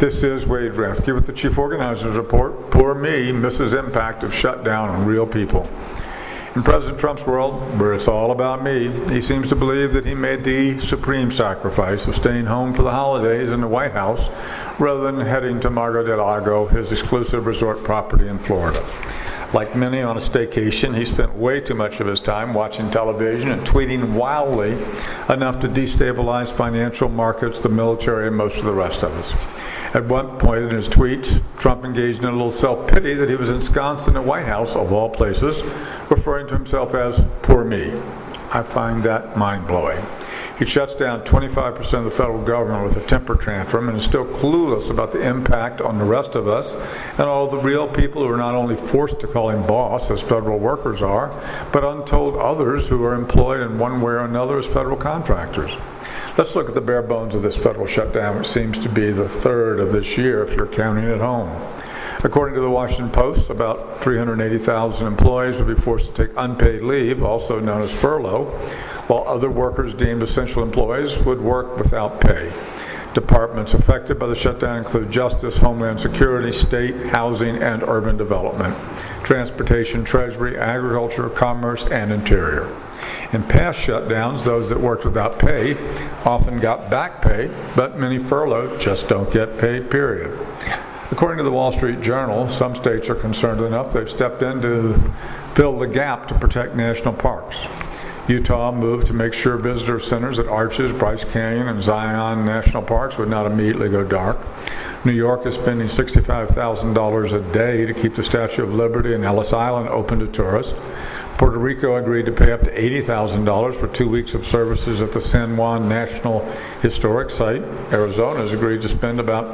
This is Wade Ransky with the Chief Organizers Report. Poor me misses impact of shutdown on real people. In President Trump's world, where it's all about me, he seems to believe that he made the supreme sacrifice of staying home for the holidays in the White House rather than heading to Mar del Lago, his exclusive resort property in Florida. Like many on a staycation, he spent way too much of his time watching television and tweeting wildly enough to destabilize financial markets, the military, and most of the rest of us. At one point in his tweets, Trump engaged in a little self-pity that he was ensconced in the White House, of all places, referring to himself as poor me. I find that mind-blowing. He shuts down 25% of the federal government with a temper tantrum and is still clueless about the impact on the rest of us and all the real people who are not only forced to call him boss, as federal workers are, but untold others who are employed in one way or another as federal contractors. Let's look at the bare bones of this federal shutdown, which seems to be the third of this year if you're counting at home. According to the Washington Post, about 380,000 employees will be forced to take unpaid leave, also known as furlough, while other workers deemed essential employees would work without pay. Departments affected by the shutdown include Justice, Homeland Security, State, Housing, and Urban Development, Transportation, Treasury, Agriculture, Commerce, and Interior. In past shutdowns, those that worked without pay often got back pay, but many furloughed just don't get paid, period. According to the Wall Street Journal, some states are concerned enough they've stepped in to fill the gap to protect national parks. Utah moved to make sure visitor centers at Arches, Bryce Canyon, and Zion National Parks would not immediately go dark. New York is spending $65,000 a day to keep the Statue of Liberty and Ellis Island open to tourists. Puerto Rico agreed to pay up to $80,000 for 2 weeks of services at the San Juan National Historic Site. Arizona has agreed to spend about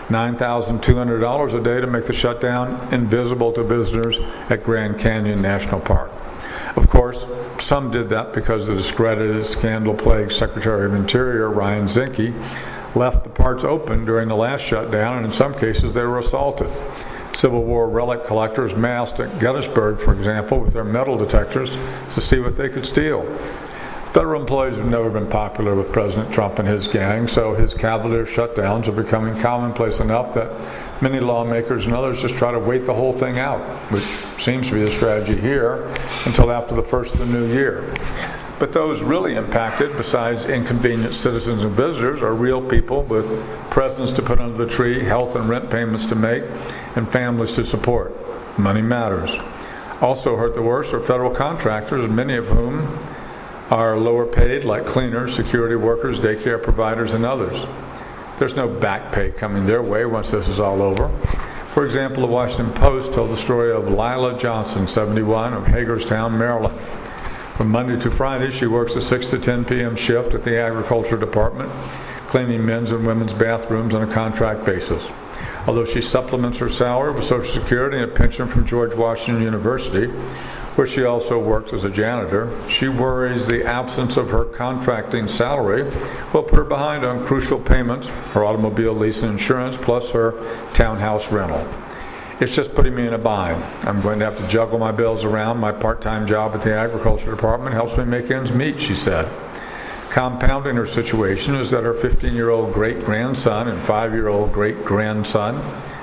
$9,200 a day to make the shutdown invisible to visitors at Grand Canyon National Park. Of course, some did that because the discredited, scandal-plagued Secretary of Interior, Ryan Zinke, left the parks open during the last shutdown, and in some cases they were assaulted. Civil War relic collectors massed at Gettysburg, for example, with their metal detectors to see what they could steal. Federal employees have never been popular with President Trump and his gang, so his cavalier shutdowns are becoming commonplace enough that many lawmakers and others just try to wait the whole thing out, which seems to be the strategy here, until after the first of the new year. But those really impacted, besides inconvenient citizens and visitors, are real people with presents to put under the tree, health and rent payments to make, and families to support. Money matters. Also hurt the worst are federal contractors, many of whom are lower paid, like cleaners, security workers, daycare providers, and others. There's no back pay coming their way once this is all over. For example, the Washington Post told the story of Lila Johnson, 71, of Hagerstown, Maryland. From Monday to Friday, she works a 6 to 10 p.m. shift at the Agriculture Department, cleaning men's and women's bathrooms on a contract basis. Although she supplements her salary with Social Security and a pension from George Washington University, where she also works as a janitor, she worries the absence of her contracting salary will put her behind on crucial payments, her automobile lease and insurance, plus her townhouse rental. It's just putting me in a bind. I'm going to have to juggle my bills around. My part-time job at the Agriculture Department helps me make ends meet, she said. Compounding her situation is that her 15-year-old great-grandson and 5-year-old great-grandson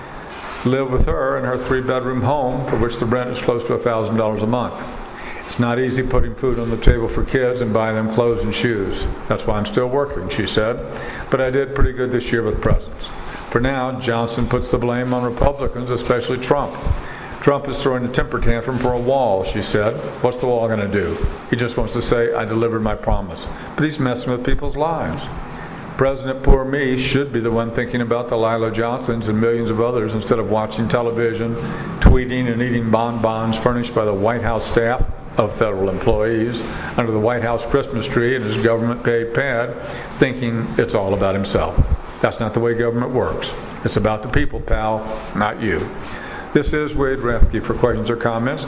live with her in her 3-bedroom home, for which the rent is close to $1,000 a month. It's not easy putting food on the table for kids and buying them clothes and shoes. That's why I'm still working, she said. But I did pretty good this year with presents. For now, Johnson puts the blame on Republicans, especially Trump. Trump is throwing a temper tantrum for a wall, she said. What's the wall going to do? He just wants to say, I delivered my promise. But he's messing with people's lives. President Poor Me should be the one thinking about the Lila Johnsons and millions of others instead of watching television, tweeting, and eating bonbons furnished by the White House staff of federal employees under the White House Christmas tree and his government-paid pad, thinking it's all about himself. That's not the way government works. It's about the people, pal, not you. This is Wade Rathke. For questions or comments,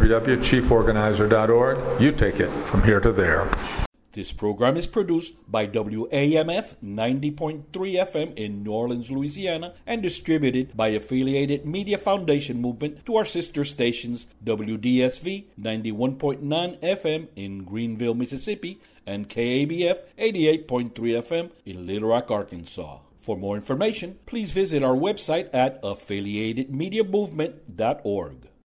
www.chieforganizer.org. You take it from here to there. This program is produced by WAMF 90.3 FM in New Orleans, Louisiana, and distributed by Affiliated Media Foundation Movement to our sister stations WDSV 91.9 FM in Greenville, Mississippi, and KABF 88.3 FM in Little Rock, Arkansas. For more information, please visit our website at affiliatedmediamovement.org.